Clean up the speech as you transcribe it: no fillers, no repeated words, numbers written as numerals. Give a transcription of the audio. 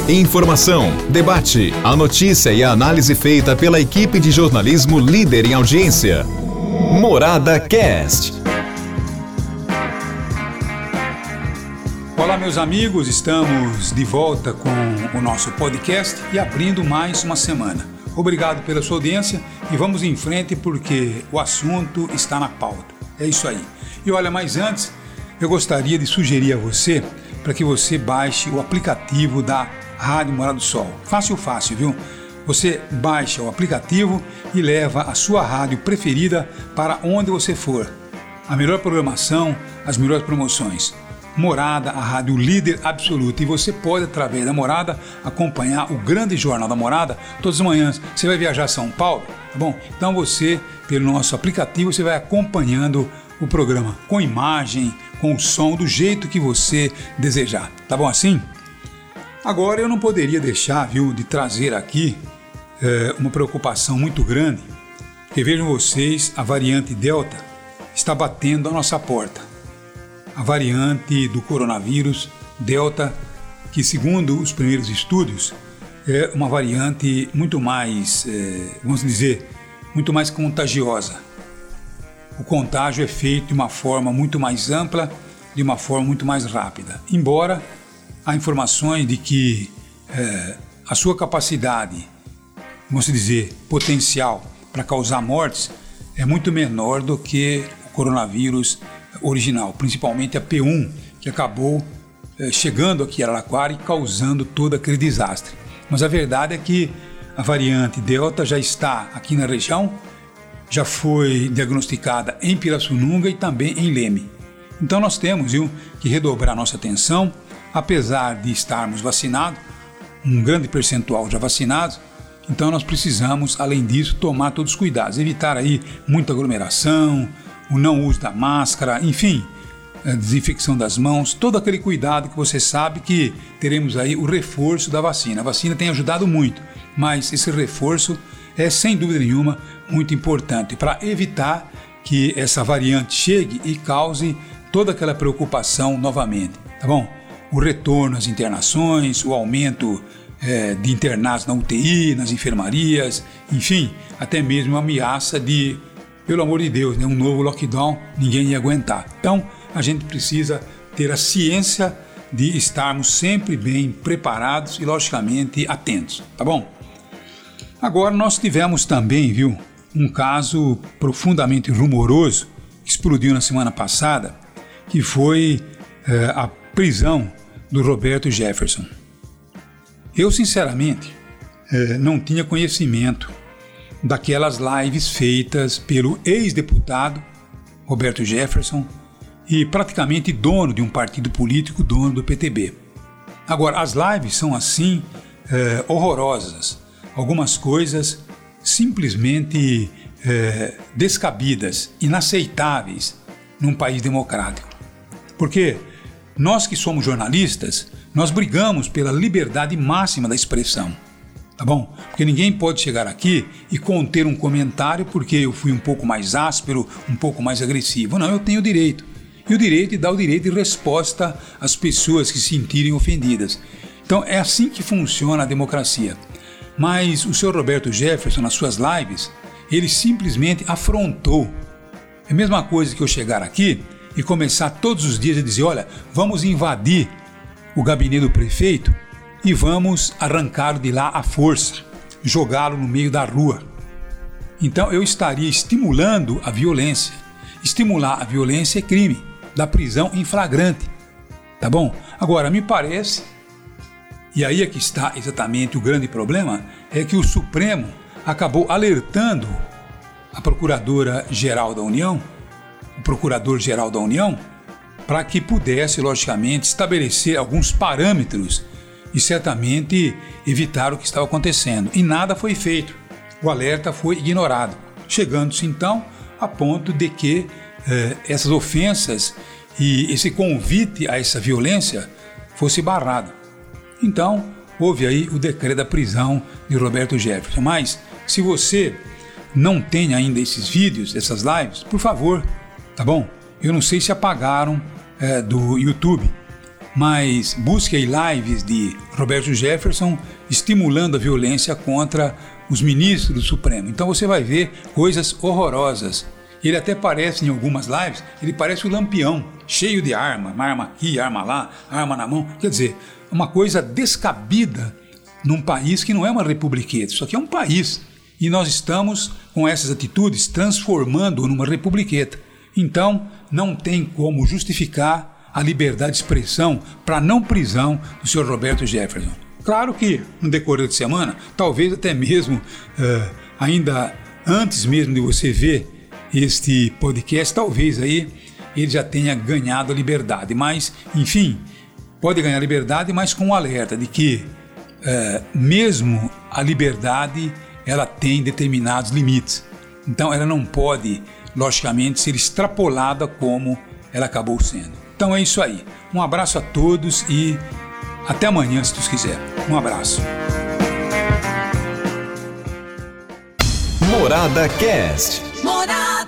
Informação, debate, a notícia e a análise feita pela equipe de jornalismo líder em audiência. Morada Cast. Olá, meus amigos, estamos de volta com o nosso podcast e abrindo mais uma semana. Obrigado pela sua audiência e vamos em frente porque o assunto está na pauta. É isso aí. E olha, mas antes, eu gostaria de sugerir a você para que você baixe o aplicativo da Rádio Morada do Sol. Fácil, viu? Você baixa o aplicativo e leva a sua rádio preferida para onde você for. A melhor programação, as melhores promoções. Morada, a rádio líder absoluta. E você pode, através da Morada, acompanhar o grande jornal da Morada todas as manhãs. Você vai viajar a São Paulo, tá bom? Então você, pelo nosso aplicativo, você vai acompanhando o programa com imagem, com o som, do jeito que você desejar. Tá bom assim? Agora eu não poderia deixar, de trazer aqui uma preocupação muito grande, porque vejam vocês, a variante Delta está batendo a nossa porta. A variante do coronavírus Delta, que segundo os primeiros estudos, é uma variante muito mais, vamos dizer, muito mais contagiosa. O contágio é feito de uma forma muito mais ampla, de uma forma muito mais rápida. Embora há informações de que a sua capacidade, vamos dizer, potencial para causar mortes é muito menor do que o coronavírus original, principalmente a P1, que acabou chegando aqui a Araraquara e causando todo aquele desastre. Mas a verdade é que a variante Delta já está aqui na região, já foi diagnosticada em Pirassununga e também em Leme. Então nós temos que redobrar nossa atenção, apesar de estarmos vacinados, um grande percentual já vacinados, então nós precisamos, além disso, tomar todos os cuidados, evitar aí muita aglomeração, o não uso da máscara, enfim, a desinfecção das mãos, todo aquele cuidado que você sabe que teremos aí o reforço da vacina. A vacina tem ajudado muito, mas esse reforço é, sem dúvida nenhuma, muito importante para evitar que essa variante chegue e cause toda aquela preocupação novamente, tá bom? O retorno às internações, o aumento de internados na UTI, nas enfermarias, enfim, até mesmo a ameaça de, pelo amor de Deus, um novo lockdown, ninguém ia aguentar. Então, a gente precisa ter a ciência de estarmos sempre bem preparados e, logicamente, atentos, tá bom? Agora, nós tivemos também, um caso profundamente rumoroso que explodiu na semana passada, que foi a prisão do Roberto Jefferson. Eu, sinceramente, não tinha conhecimento daquelas lives feitas pelo ex-deputado Roberto Jefferson e praticamente dono de um partido político, dono do PTB. Agora, as lives são assim horrorosas, algumas coisas simplesmente descabidas, inaceitáveis num país democrático. Porque nós que somos jornalistas, nós brigamos pela liberdade máxima da expressão, tá bom? Porque ninguém pode chegar aqui e conter um comentário porque eu fui um pouco mais áspero, um pouco mais agressivo. Não, eu tenho o direito. E o direito de dar o direito de resposta às pessoas que se sentirem ofendidas. Então é assim que funciona a democracia. Mas o senhor Roberto Jefferson, nas suas lives, ele simplesmente afrontou. É a mesma coisa que eu chegar aqui e começar todos os dias a dizer, olha, vamos invadir o gabinete do prefeito e vamos arrancá-lo de lá à força, jogá-lo no meio da rua. Então eu estaria estimulando a violência. Estimular a violência é crime, da prisão em flagrante, tá bom? Agora, me parece, e aí é que está exatamente o grande problema, é que o Supremo acabou alertando a Procuradora-Geral da União, o Procurador-Geral da União, para que pudesse, logicamente, estabelecer alguns parâmetros e certamente evitar o que estava acontecendo. E nada foi feito. O alerta foi ignorado, chegando-se então a ponto de que essas ofensas e esse convite a essa violência fosse barrado. Então, houve aí o decreto da prisão de Roberto Jefferson. Mas, se você não tem ainda esses vídeos, essas lives, por favor, tá bom? Eu não sei se apagaram do YouTube, mas busque aí lives de Roberto Jefferson estimulando a violência contra os ministros do Supremo. Então você vai ver coisas horrorosas. Ele até parece, em algumas lives, ele parece o Lampião, cheio de arma aqui, arma lá, arma na mão. Quer dizer, uma coisa descabida num país que não é uma republiqueta, isso aqui é um país. E nós estamos, com essas atitudes, transformando-o numa republiqueta. Então, não tem como justificar a liberdade de expressão para não prisão do senhor Roberto Jefferson. Claro que, no decorrer de semana, talvez até mesmo, ainda antes mesmo de você ver este podcast, talvez aí ele já tenha ganhado a liberdade. Mas, enfim, pode ganhar a liberdade, mas com um alerta de que mesmo a liberdade ela tem determinados limites. Então ela não pode, logicamente, ser extrapolada como ela acabou sendo. Então é isso aí. Um abraço a todos e até amanhã, se Deus quiser. Um abraço. Morada Cast. Morada.